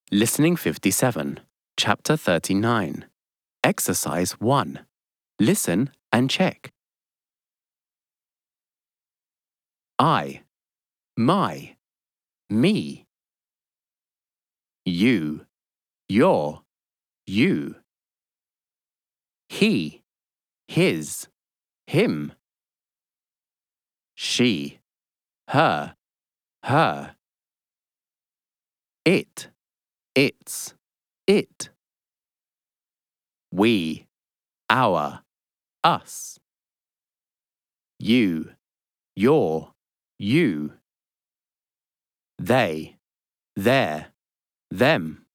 Listening 57, Chapter 39. Exercise 1. Listen and check. I, my, me. You, your, you. He, his, him. She, her, her. It, its, it. We, our, us. You, your, you. They, their, them.